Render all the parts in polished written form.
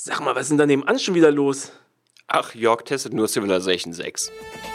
Sag mal, was ist denn da nebenan schon wieder los? Ach, Jörg testet nur Civilization 6.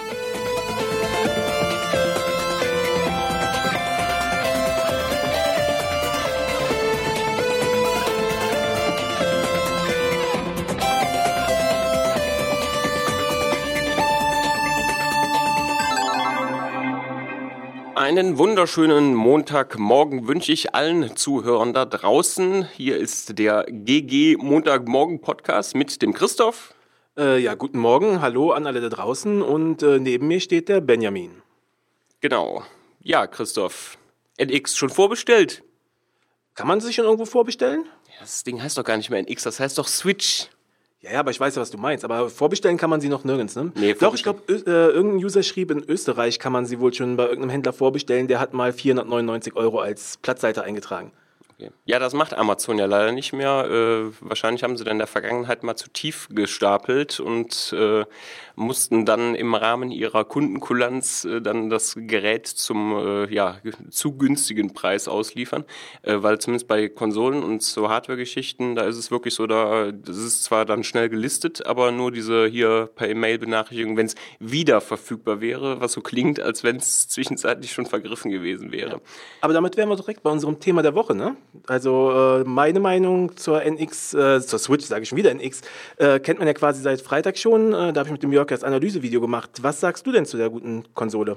Einen wunderschönen Montagmorgen wünsche ich allen Zuhörern da draußen. Hier ist der GG Montagmorgen Podcast mit dem Christoph. Ja, guten Morgen, hallo an alle da draußen und neben mir steht der Benjamin. Genau. Ja, Christoph, NX schon vorbestellt? Kann man sich schon irgendwo vorbestellen? Ja, das Ding heißt doch gar nicht mehr NX, das heißt doch Switch. Ja, aber ich weiß ja, was du meinst. Aber vorbestellen kann man sie noch nirgends, ne? Nee, doch, ich glaube, irgendein User schrieb, in Österreich kann man sie wohl schon bei irgendeinem Händler vorbestellen. Der hat mal 499 € als Platzhalter eingetragen. Okay. Ja, das macht Amazon ja leider nicht mehr. Wahrscheinlich haben sie dann in der Vergangenheit mal zu tief gestapelt und mussten dann im Rahmen ihrer Kundenkulanz dann das Gerät zum zu günstigen Preis ausliefern. Weil zumindest bei Konsolen und so Hardware-Geschichten, da ist es wirklich so, das ist zwar dann schnell gelistet, aber nur diese hier per E-Mail-Benachrichtigung, wenn es wieder verfügbar wäre, was so klingt, als wenn es zwischenzeitlich schon vergriffen gewesen wäre. Ja. Aber damit wären wir direkt bei unserem Thema der Woche, ne? Also meine Meinung zur NX, zur Switch, sage ich schon wieder NX, kennt man ja quasi seit Freitag schon. Da habe ich mit dem Jörg das Analysevideo gemacht. Was sagst du denn zu der guten Konsole?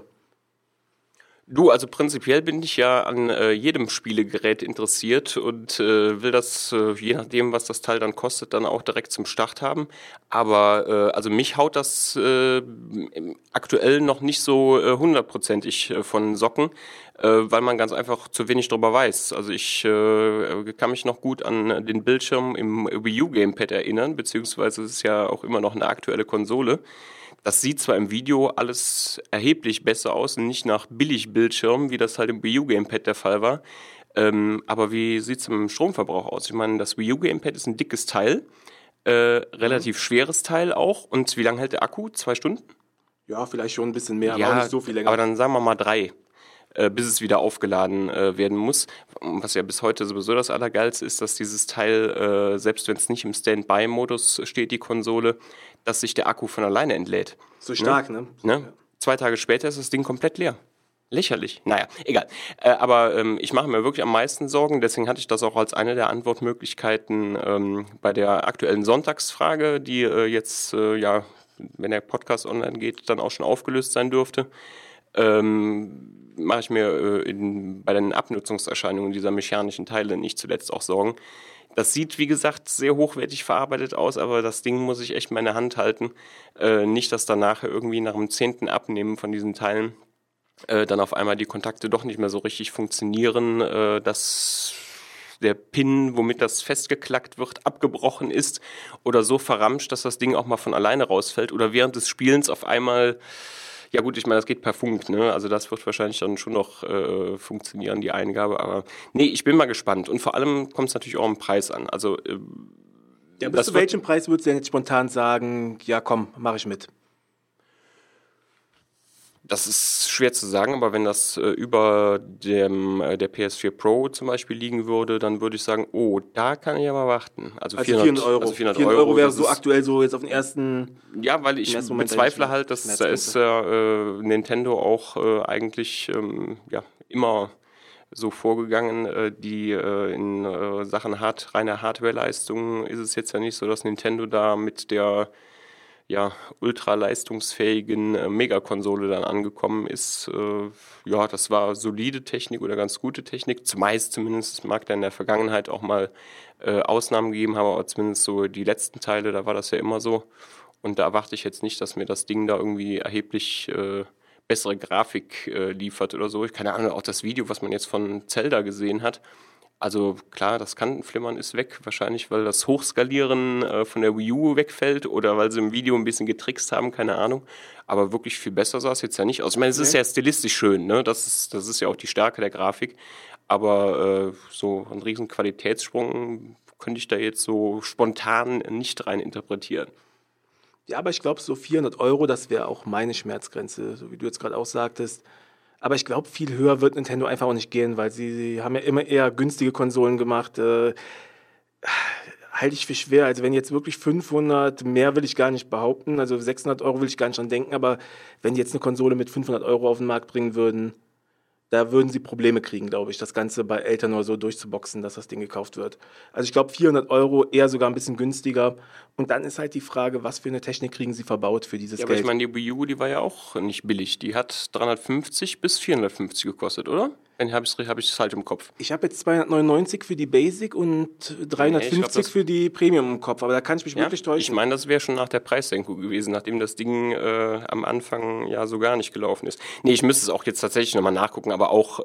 Du, also prinzipiell bin ich ja an jedem Spielegerät interessiert und will das, je nachdem, was das Teil dann kostet, dann auch direkt zum Start haben. Aber also mich haut das aktuell noch nicht so hundertprozentig von Socken, weil man ganz einfach zu wenig drüber weiß. Also ich kann mich noch gut an den Bildschirm im Wii U Gamepad erinnern, beziehungsweise es ist ja auch immer noch eine aktuelle Konsole. Das sieht zwar im Video alles erheblich besser aus und nicht nach Billigbildschirmen, wie das halt im Wii U Gamepad der Fall war. Aber wie sieht es im Stromverbrauch aus? Ich meine, das Wii U Gamepad ist ein dickes Teil, relativ schweres Teil auch. Und wie lange hält der Akku? 2 Stunden? Ja, vielleicht schon ein bisschen mehr, ja, aber auch nicht so viel länger. Aber dann sagen wir mal 3, bis es wieder aufgeladen werden muss. Was ja bis heute sowieso das Allergeilste ist, dass dieses Teil, selbst wenn es nicht im Standby-Modus steht, die Konsole, dass sich der Akku von alleine entlädt. So stark, ne? Ja. 2 Tage später ist das Ding komplett leer. Lächerlich. Naja, egal. Aber ich mache mir wirklich am meisten Sorgen, deswegen hatte ich das auch als eine der Antwortmöglichkeiten bei der aktuellen Sonntagsfrage, die jetzt, wenn der Podcast online geht, dann auch schon aufgelöst sein dürfte. Mache ich mir bei den Abnutzungserscheinungen dieser mechanischen Teile nicht zuletzt auch Sorgen. Das sieht, wie gesagt, sehr hochwertig verarbeitet aus, aber das Ding muss ich echt in meine Hand halten. Nicht, dass danach irgendwie nach dem 10. Abnehmen von diesen Teilen dann auf einmal die Kontakte doch nicht mehr so richtig funktionieren, dass der Pin, womit das festgeklackt wird, abgebrochen ist oder so verramscht, dass das Ding auch mal von alleine rausfällt oder während des Spielens auf einmal. Ja gut, ich meine, das geht per Funk, ne? Also das wird wahrscheinlich dann schon noch funktionieren, die Eingabe. Aber nee, ich bin mal gespannt. Und vor allem kommt es natürlich auch am Preis an. Also ja, bis zu welchem Preis würdest du denn jetzt spontan sagen, ja komm, mache ich mit? Das ist schwer zu sagen, aber wenn das über der PS4 Pro zum Beispiel liegen würde, dann würde ich sagen, oh, da kann ich ja mal warten. Also 400 €. Also 400 € wäre so aktuell so jetzt auf den ersten. Ja, weil ich bezweifle halt, dass da ist Nintendo auch eigentlich immer so vorgegangen. Die in Sachen reiner Hardwareleistung ist es jetzt ja nicht so, dass Nintendo da mit der ultraleistungsfähigen Megakonsole dann angekommen ist. Das war solide Technik oder ganz gute Technik. Zumeist zumindest, mag da in der Vergangenheit auch mal Ausnahmen gegeben haben, aber zumindest so die letzten Teile, da war das ja immer so. Und da erwarte ich jetzt nicht, dass mir das Ding da irgendwie erheblich bessere Grafik liefert oder so. Keine Ahnung, auch das Video, was man jetzt von Zelda gesehen hat. Also klar, das Kantenflimmern ist weg, wahrscheinlich weil das Hochskalieren von der Wii U wegfällt oder weil sie im Video ein bisschen getrickst haben, keine Ahnung. Aber wirklich viel besser sah es jetzt ja nicht aus. Ich meine, es ist ja stilistisch schön, ne? Das ist ja auch die Stärke der Grafik. Aber so einen riesen Qualitätssprung könnte ich da jetzt so spontan nicht rein interpretieren. Ja, aber ich glaube, so 400 €, das wäre auch meine Schmerzgrenze, so wie du jetzt gerade auch sagtest. Aber ich glaube, viel höher wird Nintendo einfach auch nicht gehen, weil sie haben ja immer eher günstige Konsolen gemacht. halte ich für schwer. Also wenn jetzt wirklich 500, mehr will ich gar nicht behaupten, also 600 Euro will ich gar nicht dran denken, aber wenn die jetzt eine Konsole mit 500 Euro auf den Markt bringen würden, da würden sie Probleme kriegen, glaube ich, das Ganze bei Eltern oder so durchzuboxen, dass das Ding gekauft wird. Also ich glaube 400 Euro eher sogar ein bisschen günstiger. Und dann ist halt die Frage, was für eine Technik kriegen sie verbaut für dieses Ja, aber Geld. ich meine, die Wii U, die war ja auch nicht billig. Die hat 350 bis 450 gekostet, oder? Dann habe ich es halt im Kopf. Ich habe jetzt 299 für die Basic und Nee, ich 350 glaub, das- für die Premium im Kopf, aber da kann ich mich Ja? wirklich Ich täuschen. meine, das wäre schon nach der Preissenkung gewesen, nachdem das Ding am Anfang ja so gar nicht gelaufen ist. Nee, ich müsste es auch jetzt tatsächlich nochmal nachgucken, aber auch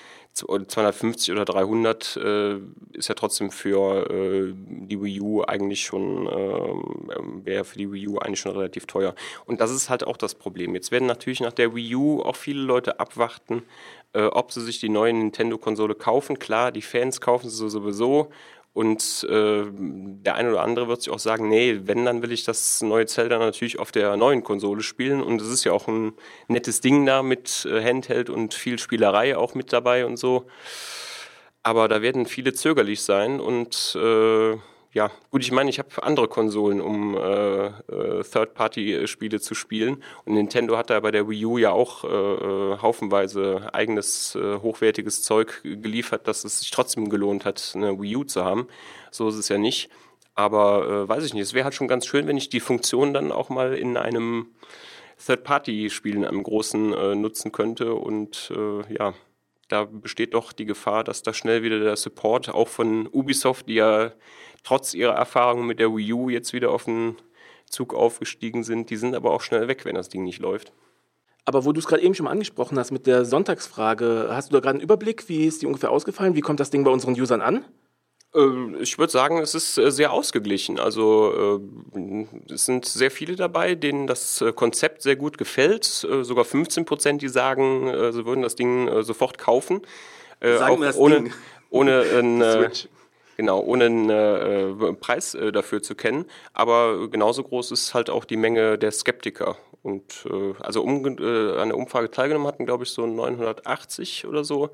250 oder 300 ist ja trotzdem für die Wii U eigentlich schon, wäre für die Wii U eigentlich schon relativ teuer. Und das ist halt auch das Problem. Jetzt werden natürlich nach der Wii U auch viele Leute abwarten, ob sie sich die neue Nintendo-Konsole kaufen. Klar, die Fans kaufen sie sowieso. Und der eine oder andere wird sich auch sagen, nee, wenn, dann will ich das neue Zelda natürlich auf der neuen Konsole spielen. Und es ist ja auch ein nettes Ding da mit Handheld und viel Spielerei auch mit dabei und so. Aber da werden viele zögerlich sein und ja, gut, ich meine, ich habe andere Konsolen, um Third-Party-Spiele zu spielen. Und Nintendo hat da bei der Wii U ja auch haufenweise eigenes, hochwertiges Zeug geliefert, dass es sich trotzdem gelohnt hat, eine Wii U zu haben. So ist es ja nicht. Aber weiß ich nicht, es wäre halt schon ganz schön, wenn ich die Funktion dann auch mal in einem Third-Party-Spiel, in einem großen, nutzen könnte. Und ja, da besteht doch die Gefahr, dass da schnell wieder der Support auch von Ubisoft, die ja trotz ihrer Erfahrungen mit der Wii U jetzt wieder auf den Zug aufgestiegen sind, die sind aber auch schnell weg, wenn das Ding nicht läuft. Aber wo du es gerade eben schon mal angesprochen hast mit der Sonntagsfrage, hast du da gerade einen Überblick? Wie ist die ungefähr ausgefallen? Wie kommt das Ding bei unseren Usern an? Ich würde sagen, es ist sehr ausgeglichen. Also es sind sehr viele dabei, denen das Konzept sehr gut gefällt. Sogar 15%, die sagen, sie würden das Ding sofort kaufen. Sagen auch wir das ohne, Ding. ohne einen Switch. Genau, ohne einen Preis dafür zu kennen. Aber genauso groß ist halt auch die Menge der Skeptiker. Und also an der Umfrage teilgenommen hatten, glaube ich, so 980 oder so.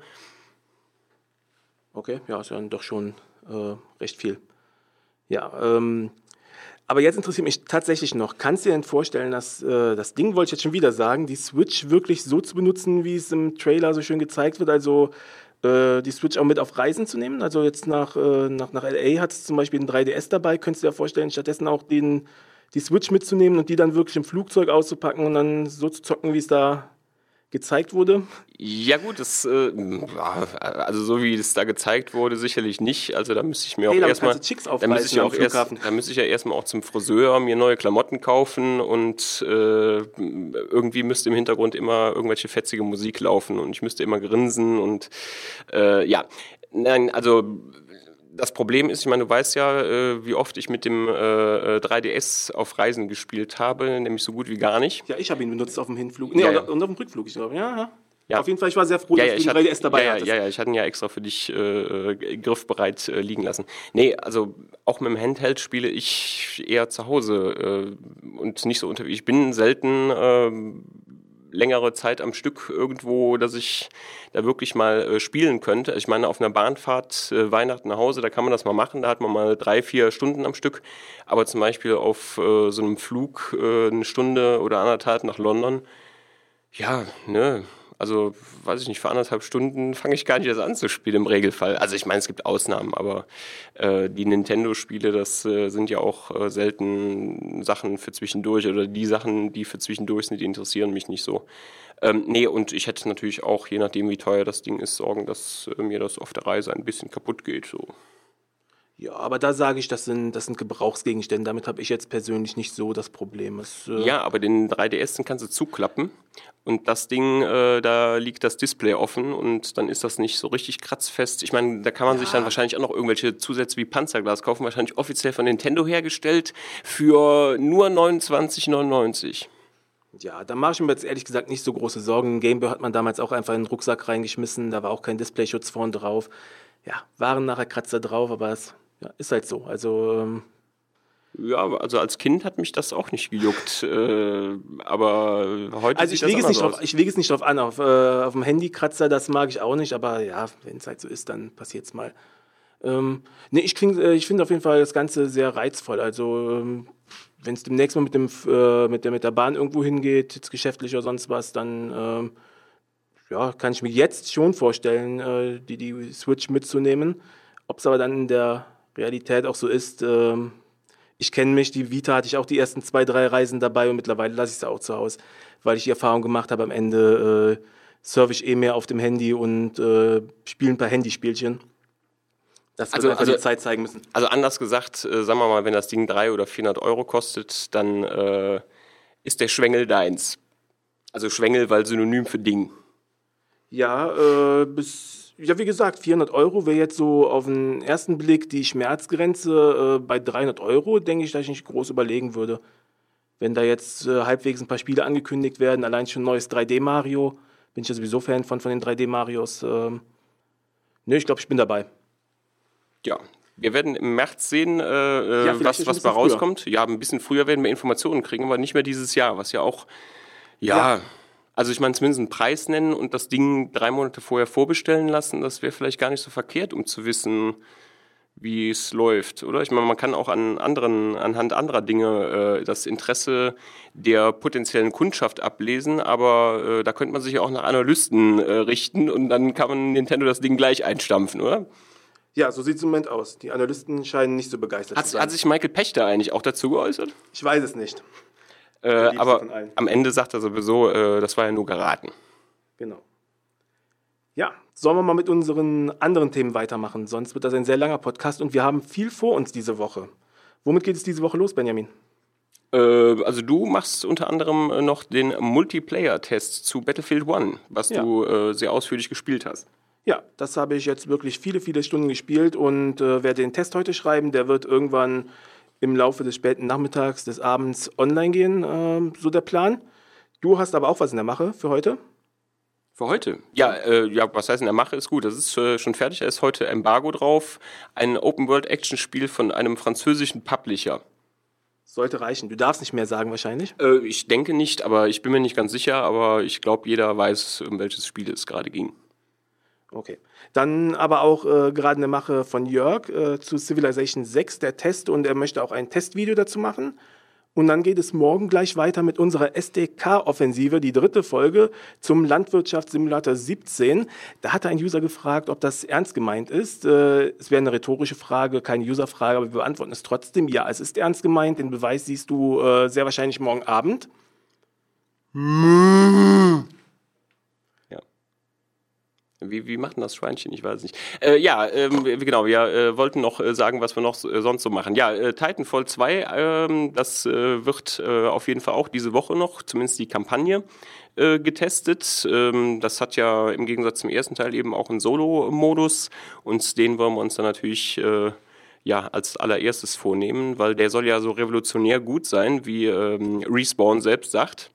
Okay, ja, ist ja doch schon recht viel. Ja, aber jetzt interessiert mich tatsächlich noch, kannst du dir denn vorstellen, dass das Ding, wollte ich jetzt schon wieder sagen, die Switch wirklich so zu benutzen, wie es im Trailer so schön gezeigt wird, also die Switch auch mit auf Reisen zu nehmen? Also jetzt nach LA hat es zum Beispiel einen 3DS dabei, könntest du dir vorstellen, stattdessen auch die Switch mitzunehmen und die dann wirklich im Flugzeug auszupacken und dann so zu zocken, wie es da gezeigt wurde? Ja gut, also so wie es da gezeigt wurde, sicherlich nicht. Also da müsste ich mir auch Hey, erstmal, kannst du Chicks aufreißen am Flughafen. da müsste ich ja erstmal auch zum Friseur mir neue Klamotten kaufen und irgendwie müsste im Hintergrund immer irgendwelche fetzige Musik laufen und ich müsste immer grinsen und ja, nein, also das Problem ist, ich meine, du weißt ja, wie oft ich mit dem 3DS auf Reisen gespielt habe, nämlich so gut wie gar nicht. Ja, ich habe ihn benutzt auf dem Hinflug. Nee, Ja, ja. und auf dem Rückflug, ich glaube. Ja. Ja. Auf jeden Fall, ich war sehr froh, dass du den 3DS dabei hattest. Ja, ich hatte ihn ja extra für dich griffbereit liegen lassen. Nee, also auch mit dem Handheld spiele ich eher zu Hause und nicht so unterwegs. Ich bin selten längere Zeit am Stück irgendwo, dass ich da wirklich mal spielen könnte. Ich meine, auf einer Bahnfahrt Weihnachten nach Hause, da kann man das mal machen, da hat man mal 3-4 Stunden am Stück, aber zum Beispiel auf so einem Flug eine Stunde oder anderthalb nach London, ja, ne, also weiß ich nicht, für 1,5 Stunden fange ich gar nicht erst an zu spielen im Regelfall. Also ich meine, es gibt Ausnahmen, aber die Nintendo-Spiele, das sind ja auch selten Sachen für zwischendurch oder die Sachen, die für zwischendurch sind, die interessieren mich nicht so. Nee, und ich hätte natürlich auch, je nachdem wie teuer das Ding ist, Sorgen, dass mir das auf der Reise ein bisschen kaputt geht, so. Ja, aber da sage ich, das sind Gebrauchsgegenstände. Damit habe ich jetzt persönlich nicht so das Problem. Ja, aber den 3DS, den kannst du zuklappen und das Ding, da liegt das Display offen und dann ist das nicht so richtig kratzfest. Ich meine, da kann man sich dann wahrscheinlich auch noch irgendwelche Zusätze wie Panzerglas kaufen, wahrscheinlich offiziell von Nintendo hergestellt für nur 29,99. Ja, da mache ich mir jetzt ehrlich gesagt nicht so große Sorgen. Ein Gameboy hat man damals auch einfach in den Rucksack reingeschmissen. Da war auch kein Displayschutz vorn drauf. Ja, waren nachher Kratzer drauf, aber es ist halt so. Also Ja, also als Kind hat mich das auch nicht gejuckt, aber heute Also ich lege es nicht drauf an. Auf dem Handy Kratzer, das mag ich auch nicht, aber ja, wenn es halt so ist, dann passiert's mal. Nee, ich finde auf jeden Fall das Ganze sehr reizvoll. Also, wenn es demnächst mal mit der Bahn irgendwo hingeht, jetzt geschäftlich oder sonst was, dann ja, kann ich mir jetzt schon vorstellen, die Switch mitzunehmen. Ob es aber dann in der Realität auch so ist, ich kenne mich, die Vita hatte ich auch die ersten 2, 3 Reisen dabei und mittlerweile lasse ich sie auch zu Hause, weil ich die Erfahrung gemacht habe, am Ende surfe ich mehr auf dem Handy und spiele ein paar Handyspielchen. Das wird einfach die Zeit zeigen müssen. Also anders gesagt, sagen wir mal, wenn das Ding 300 oder 400 Euro kostet, dann ist der Schwengel deins. Also Schwengel, weil Synonym für Ding. Ja, wie gesagt, 400 Euro wäre jetzt so auf den ersten Blick die Schmerzgrenze. Bei 300 Euro denke ich, dass ich nicht groß überlegen würde. Wenn da jetzt halbwegs ein paar Spiele angekündigt werden, allein schon ein neues 3D-Mario, bin ich ja sowieso Fan von den 3D-Marios. Ne, ich glaube, ich bin dabei. Ja, wir werden im März sehen, vielleicht was da rauskommt. Ja, ein bisschen früher werden wir Informationen kriegen, aber nicht mehr dieses Jahr, was ja auch, ja. Also ich meine, zumindest einen Preis nennen und das Ding 3 Monate vorher vorbestellen lassen, das wäre vielleicht gar nicht so verkehrt, um zu wissen, wie es läuft, oder? Ich meine, man kann auch anhand anderer Dinge das Interesse der potenziellen Kundschaft ablesen, aber da könnte man sich ja auch nach Analysten richten und dann kann man Nintendo das Ding gleich einstampfen, oder? Ja, so sieht es im Moment aus. Die Analysten scheinen nicht so begeistert zu sein. Hat sich Michael Pachter eigentlich auch dazu geäußert? Ich weiß es nicht. Aber am Ende sagt er sowieso, das war ja nur geraten. Genau. Ja, sollen wir mal mit unseren anderen Themen weitermachen? Sonst wird das ein sehr langer Podcast und wir haben viel vor uns diese Woche. Womit geht es diese Woche los, Benjamin? Also du machst unter anderem noch den Multiplayer-Test zu Battlefield 1, was du sehr ausführlich gespielt hast. Ja, das habe ich jetzt wirklich viele, viele Stunden gespielt und werde den Test heute schreiben. Der wird irgendwann im Laufe des späten Nachmittags, des Abends online gehen, so der Plan. Du hast aber auch was in der Mache für heute? Für heute? Ja, was heißt in der Mache ist gut. Das ist schon fertig. Da ist heute Embargo drauf. Ein Open-World-Action-Spiel von einem französischen Publisher. Sollte reichen. Du darfst nicht mehr sagen wahrscheinlich. Ich denke nicht, aber ich bin mir nicht ganz sicher. Aber ich glaube, jeder weiß, um welches Spiel es gerade ging. Okay. Dann aber auch gerade eine Mache von Jörg zu Civilization 6, der Test, und er möchte auch ein Testvideo dazu machen. Und dann geht es morgen gleich weiter mit unserer SDK-Offensive, die 3. Folge zum Landwirtschaftssimulator 17. Da hatte ein User gefragt, ob das ernst gemeint ist. Es wäre eine rhetorische Frage, keine Userfrage, aber wir beantworten es trotzdem. Ja, es ist ernst gemeint. Den Beweis siehst du sehr wahrscheinlich morgen Abend. Wie macht denn das Schweinchen? Ich weiß nicht. Genau, wir wollten noch sagen, was wir noch sonst so machen. Ja, Titanfall 2, das wird auf jeden Fall auch diese Woche noch, zumindest die Kampagne, getestet. Das hat ja im Gegensatz zum ersten Teil eben auch einen Solo-Modus und den wollen wir uns dann natürlich als allererstes vornehmen, weil der soll ja so revolutionär gut sein, wie Respawn selbst sagt.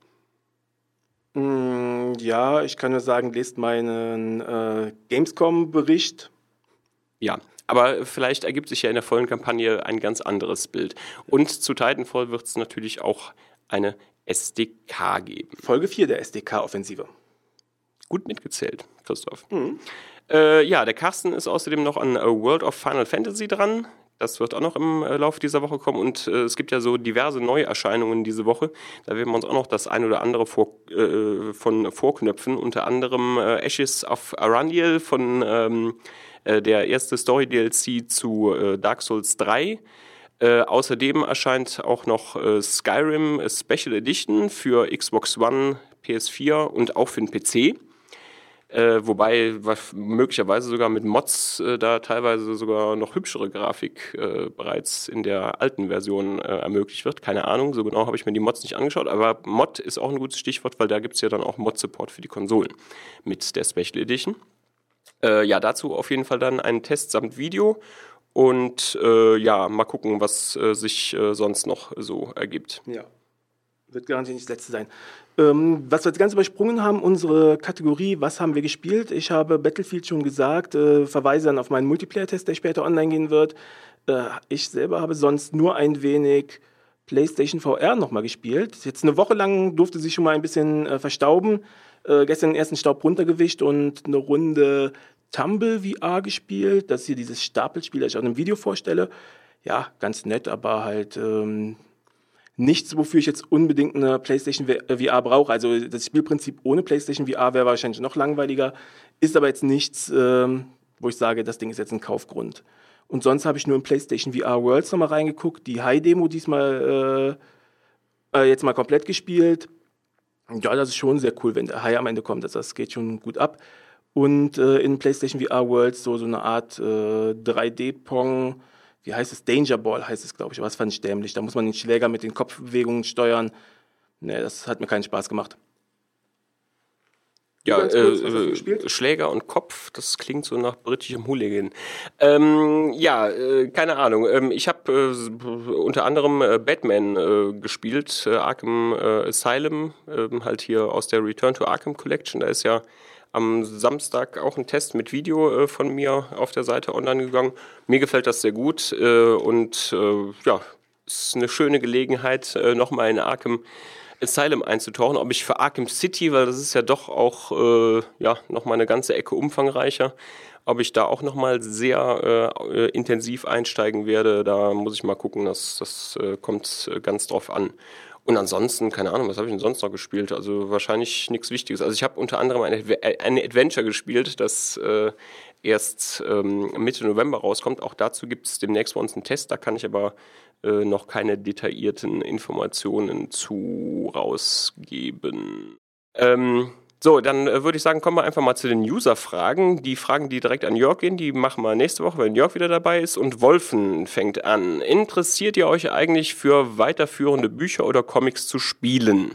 Ja, ich kann nur sagen, lest meinen Gamescom-Bericht. Ja, aber vielleicht ergibt sich ja in der vollen Kampagne ein ganz anderes Bild. Und zu Titanfall wird es natürlich auch eine SDK geben. Folge 4 der SDK-Offensive. Gut mitgezählt, Christoph. Der Carsten ist außerdem noch an World of Final Fantasy dran. Das wird auch noch im Laufe dieser Woche kommen und es gibt ja so diverse Neuerscheinungen diese Woche. Da werden wir uns auch noch das ein oder andere von vorknöpfen. Unter anderem Ashes of Arandiel von der erste Story-DLC zu Dark Souls 3. Außerdem erscheint auch noch Skyrim Special Edition für Xbox One, PS4 und auch für den PC. Wobei möglicherweise sogar mit Mods da teilweise sogar noch hübschere Grafik bereits in der alten Version ermöglicht wird. Keine Ahnung, so genau habe ich mir die Mods nicht angeschaut, aber Mod ist auch ein gutes Stichwort, weil da gibt es ja dann auch Mod-Support für die Konsolen mit der Special Edition. Dazu auf jeden Fall dann einen Test samt Video und mal gucken, was sich sonst noch so ergibt. Ja. Wird garantiert nicht das letzte sein. Was wir jetzt ganz übersprungen haben, unsere Kategorie, was haben wir gespielt? Ich habe Battlefield schon gesagt, verweise dann auf meinen Multiplayer-Test, der später online gehen wird. Ich selber habe sonst nur ein wenig PlayStation VR nochmal gespielt. Jetzt eine Woche lang durfte sich schon mal ein bisschen verstauben. Gestern den ersten Staub runtergewischt und eine Runde Tumble VR gespielt. Das ist hier dieses Stapelspiel, das ich auch in einem Video vorstelle. Ja, ganz nett, aber halt nichts, wofür ich jetzt unbedingt eine PlayStation VR brauche. Also das Spielprinzip ohne PlayStation VR wäre wahrscheinlich noch langweiliger. Ist aber jetzt nichts, wo ich sage, das Ding ist jetzt ein Kaufgrund. Und sonst habe ich nur in PlayStation VR Worlds nochmal reingeguckt. Die High-Demo diesmal jetzt mal komplett gespielt. Ja, das ist schon sehr cool, wenn der High am Ende kommt. Das geht schon gut ab. Und in PlayStation VR Worlds so eine Art 3D-Pong, wie heißt es? Danger Ball heißt es, glaube ich. Aber das fand ich dämlich. Da muss man den Schläger mit den Kopfbewegungen steuern. Nee, das hat mir keinen Spaß gemacht. Ja, Schläger und Kopf, das klingt so nach britischem Hooligan. Keine Ahnung. Ich habe unter anderem Batman gespielt, Arkham Asylum, halt hier aus der Return to Arkham Collection. Da ist ja am Samstag auch ein Test mit Video von mir auf der Seite online gegangen. Mir gefällt das sehr gut ist eine schöne Gelegenheit, nochmal in Arkham Asylum einzutauchen, ob ich für Arkham City, weil das ist ja doch auch nochmal eine ganze Ecke umfangreicher, ob ich da auch nochmal sehr intensiv einsteigen werde, da muss ich mal gucken, das kommt ganz drauf an. Und ansonsten, keine Ahnung, was habe ich denn sonst noch gespielt? Also wahrscheinlich nichts Wichtiges. Also ich habe unter anderem ein Adventure gespielt, das erst Mitte November rauskommt. Auch dazu gibt es demnächst bei uns einen Test, da kann ich aber noch keine detaillierten Informationen zu rausgeben. Dann würde ich sagen, kommen wir einfach mal zu den User-Fragen. Die Fragen, die direkt an Jörg gehen, die machen wir nächste Woche, wenn Jörg wieder dabei ist. Und Wolfen fängt an. Interessiert ihr euch eigentlich für weiterführende Bücher oder Comics zu spielen?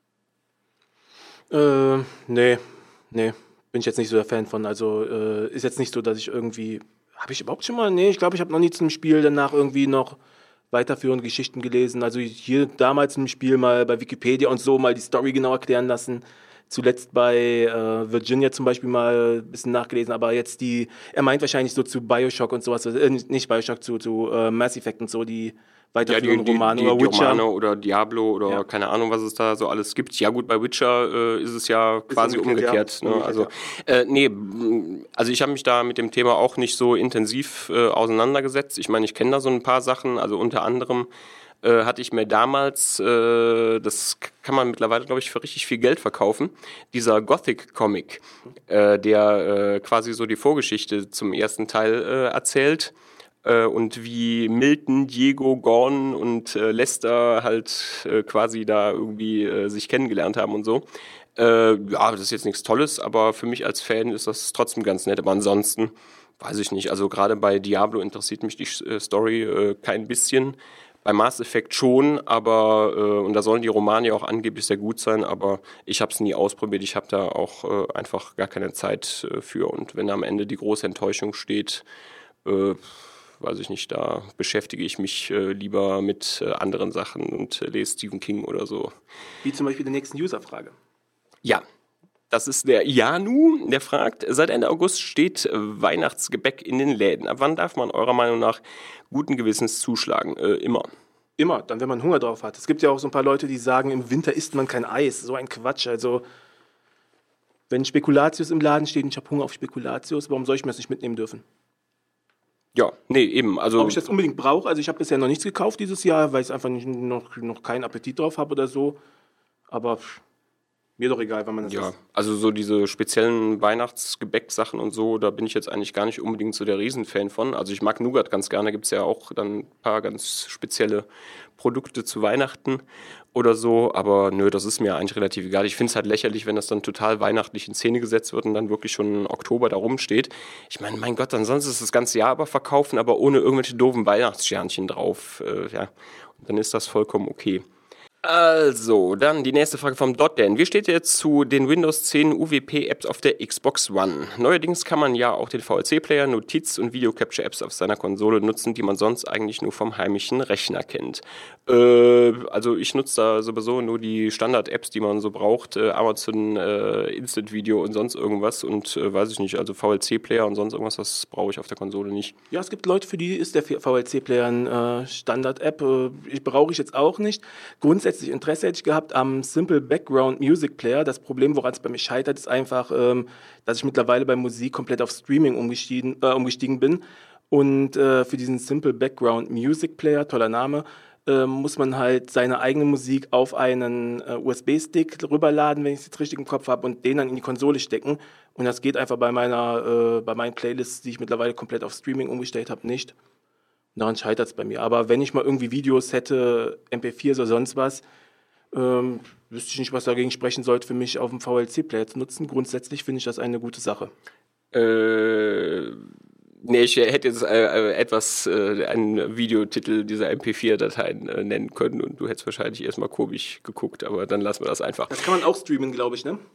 Nee. Bin ich jetzt nicht so der Fan von. Also ist jetzt nicht so, dass ich irgendwie... Habe ich überhaupt schon mal? Nee, ich glaube, ich habe noch nie zum Spiel danach irgendwie noch weiterführende Geschichten gelesen. Also hier damals im Spiel mal bei Wikipedia und so mal die Story genau erklären lassen. Zuletzt bei Virginia zum Beispiel mal ein bisschen nachgelesen, aber jetzt er meint wahrscheinlich so zu Bioshock und sowas, nicht Bioshock, zu Mass Effect und so, die weiterführenden Romane oder Witcher. Romane oder Diablo oder keine Ahnung, was es da so alles gibt. Ja gut, bei Witcher ist es ja quasi umgekehrt. Ja. Ne? Also ich habe mich da mit dem Thema auch nicht so intensiv auseinandergesetzt. Ich meine, ich kenne da so ein paar Sachen, also unter anderem hatte ich mir damals, das kann man mittlerweile, glaube ich, für richtig viel Geld verkaufen, dieser Gothic-Comic, der quasi so die Vorgeschichte zum ersten Teil erzählt und wie Milton, Diego, Gorn und Lester halt quasi da irgendwie sich kennengelernt haben und so. Das ist jetzt nichts Tolles, aber für mich als Fan ist das trotzdem ganz nett. Aber ansonsten weiß ich nicht. Also gerade bei Diablo interessiert mich die Story kein bisschen. Bei Mass Effect schon, aber und da sollen die Romane ja auch angeblich sehr gut sein, aber ich habe es nie ausprobiert. Ich habe da auch einfach gar keine Zeit für. Und wenn am Ende die große Enttäuschung steht, weiß ich nicht, da beschäftige ich mich lieber mit anderen Sachen und lese Stephen King oder so. Wie zum Beispiel der nächsten User-Frage. Ja. Das ist der Janu, der fragt, seit Ende August steht Weihnachtsgebäck in den Läden. Ab wann darf man eurer Meinung nach guten Gewissens zuschlagen? Immer. Immer, dann wenn man Hunger drauf hat. Es gibt ja auch so ein paar Leute, die sagen, im Winter isst man kein Eis. So ein Quatsch. Also, wenn Spekulatius im Laden steht und ich habe Hunger auf Spekulatius, warum soll ich mir das nicht mitnehmen dürfen? Ja, nee, eben. Also ob ich das unbedingt brauche? Also ich habe bisher noch nichts gekauft dieses Jahr, weil ich einfach noch keinen Appetit drauf habe oder so. Aber mir doch egal, wenn man das isst. Also so diese speziellen Weihnachtsgebäcksachen und so, da bin ich jetzt eigentlich gar nicht unbedingt so der Riesenfan von. Also ich mag Nougat ganz gerne, gibt es ja auch dann ein paar ganz spezielle Produkte zu Weihnachten oder so, aber nö, das ist mir eigentlich relativ egal. Ich finde es halt lächerlich, wenn das dann total weihnachtlich in Szene gesetzt wird und dann wirklich schon Oktober da rumsteht. Ich meine, mein Gott, ansonsten ist das ganze Jahr aber verkaufen, aber ohne irgendwelche doofen Weihnachtssternchen drauf. Und dann ist das vollkommen okay. Also, dann die nächste Frage vom Dotdan. Wie steht ihr zu den Windows 10 UWP-Apps auf der Xbox One? Neuerdings kann man ja auch den VLC-Player, Notiz- und Video-Capture-Apps auf seiner Konsole nutzen, die man sonst eigentlich nur vom heimischen Rechner kennt. Also ich nutze da sowieso nur die Standard-Apps, die man so braucht. Amazon Instant Video und sonst irgendwas und weiß ich nicht, also VLC-Player und sonst irgendwas, das brauche ich auf der Konsole nicht. Ja, es gibt Leute, für die ist der VLC-Player eine Standard-App. Brauche ich jetzt auch nicht. Grundsätzlich grundsätzlich Interesse hätte ich gehabt am Simple Background Music Player. Das Problem, woran es bei mir scheitert, ist einfach, dass ich mittlerweile bei Musik komplett auf Streaming umgestiegen bin. Und für diesen Simple Background Music Player, toller Name, muss man halt seine eigene Musik auf einen USB-Stick rüberladen, wenn ich es jetzt richtig im Kopf habe, und den dann in die Konsole stecken. Und das geht einfach bei meinen Playlists, die ich mittlerweile komplett auf Streaming umgestellt habe, nicht. Daran scheitert es bei mir. Aber wenn ich mal irgendwie Videos hätte, MP4s oder sonst was, wüsste ich nicht, was dagegen sprechen sollte, für mich auf dem VLC-Player zu nutzen. Grundsätzlich finde ich das eine gute Sache. Nee, ich hätte jetzt einen Videotitel dieser MP4-Dateien nennen können und du hättest wahrscheinlich erstmal komisch geguckt, aber dann lassen wir das einfach. Das kann man auch streamen, glaube ich, ne?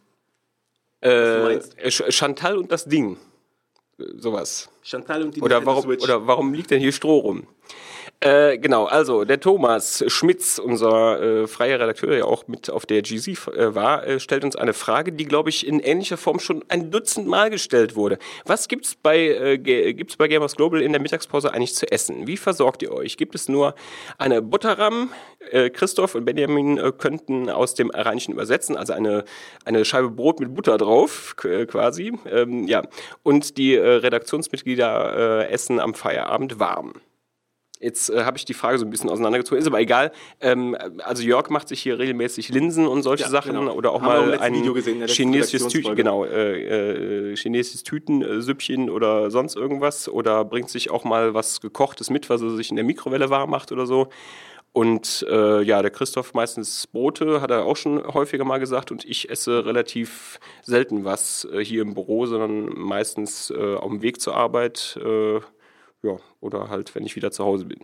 Chantal und das Ding. Sowas. Chantal und die Switch. Oder warum liegt denn hier Stroh rum? Genau, also der Thomas Schmitz, unser freier Redakteur, der ja auch mit auf der GZ war, stellt uns eine Frage, die, glaube ich, in ähnlicher Form schon ein Dutzend Mal gestellt wurde. Was gibt's bei Gamers Global in der Mittagspause eigentlich zu essen? Wie versorgt ihr euch? Gibt es nur eine Butterrahm? Christoph und Benjamin könnten aus dem Rheinischen übersetzen, also eine Scheibe Brot mit Butter drauf, quasi. Ja. Und die Redaktionsmitglieder essen am Feierabend warm. Jetzt habe ich die Frage so ein bisschen auseinandergezogen, ist aber egal. Also Jörg macht sich hier regelmäßig Linsen und solche Sachen, genau. Oder auch haben mal ein chinesisches chinesisches Tütensüppchen oder sonst irgendwas, oder bringt sich auch mal was Gekochtes mit, was er sich in der Mikrowelle warm macht oder so. Und der Christoph meistens Brote, hat er auch schon häufiger mal gesagt, und ich esse relativ selten was hier im Büro, sondern meistens auf dem Weg zur Arbeit, oder halt, wenn ich wieder zu Hause bin.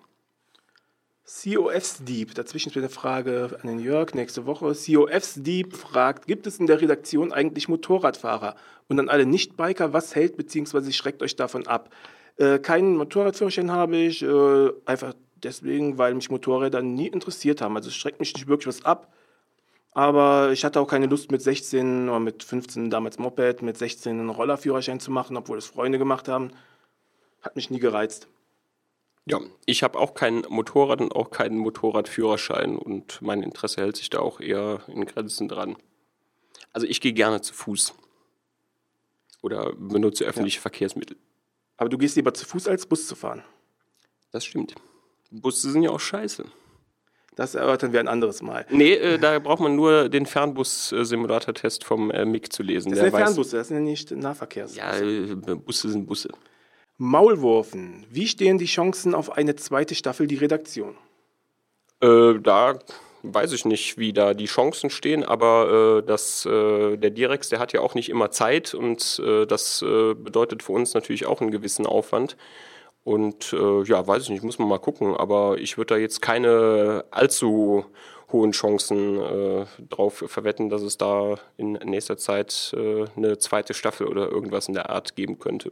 COF's Deep, dazwischen steht eine Frage an den Jörg nächste Woche. COF's Deep fragt, gibt es in der Redaktion eigentlich Motorradfahrer? Und an alle Nicht-Biker, was hält bzw. schreckt euch davon ab? Keinen Motorradführerschein habe ich, einfach deswegen, weil mich Motorräder nie interessiert haben. Also es schreckt mich nicht wirklich was ab. Aber ich hatte auch keine Lust mit 16 oder mit 15 damals Moped, mit 16 einen Rollerführerschein zu machen, obwohl es Freunde gemacht haben. Hat mich nie gereizt. Ja, ich habe auch kein Motorrad und auch keinen Motorradführerschein, und mein Interesse hält sich da auch eher in Grenzen dran. Also ich gehe gerne zu Fuß oder benutze öffentliche Verkehrsmittel. Aber du gehst lieber zu Fuß als Bus zu fahren? Das stimmt. Busse sind ja auch scheiße. Das erörtern wir ein anderes Mal. Nee, da braucht man nur den Fernbus-Simulator-Test vom MIG zu lesen. Das sind ja Fernbusse, das sind ja nicht Nahverkehrsbusse. Ja, Busse sind Busse. Maulwurfen. Wie stehen die Chancen auf eine zweite Staffel, die Redaktion? Da weiß ich nicht, wie da die Chancen stehen, aber der Direx, der hat ja auch nicht immer Zeit, und das bedeutet für uns natürlich auch einen gewissen Aufwand. Und weiß ich nicht, muss man mal gucken, aber ich würde da jetzt keine allzu hohen Chancen drauf verwetten, dass es da in nächster Zeit eine zweite Staffel oder irgendwas in der Art geben könnte.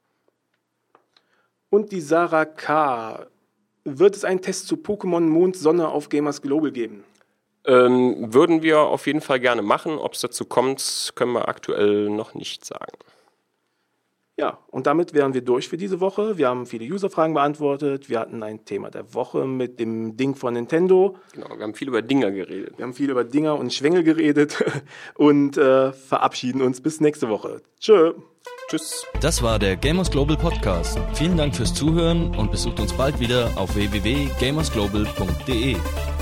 Und die Sarah K. Wird es einen Test zu Pokémon Mond Sonne auf Gamers Global geben? Würden wir auf jeden Fall gerne machen. Ob es dazu kommt, können wir aktuell noch nicht sagen. Ja, und damit wären wir durch für diese Woche. Wir haben viele User-Fragen beantwortet. Wir hatten ein Thema der Woche mit dem Ding von Nintendo. Genau, wir haben viel über Dinger geredet. Wir haben viel über Dinger und Schwengel geredet und verabschieden uns bis nächste Woche. Tschö. Tschüss. Das war der Gamers Global Podcast. Vielen Dank fürs Zuhören und besucht uns bald wieder auf www.gamersglobal.de.